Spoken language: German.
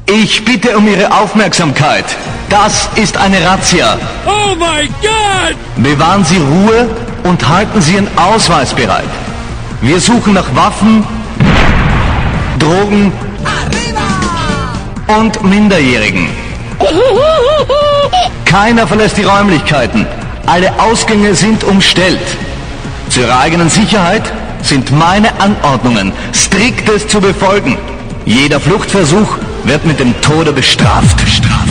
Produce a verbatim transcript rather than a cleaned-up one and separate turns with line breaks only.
Ich bitte um Ihre Aufmerksamkeit. Das ist eine Razzia.
Oh mein Gott!
Bewahren Sie Ruhe und halten Sie Ihren Ausweis bereit. Wir suchen nach Waffen, Drogen und Minderjährigen. Keiner verlässt die Räumlichkeiten. Alle Ausgänge sind umstellt. Zu Ihrer eigenen Sicherheit sind meine Anordnungen striktest zu befolgen. Jeder Fluchtversuch wird mit dem Tode bestraft. bestraft.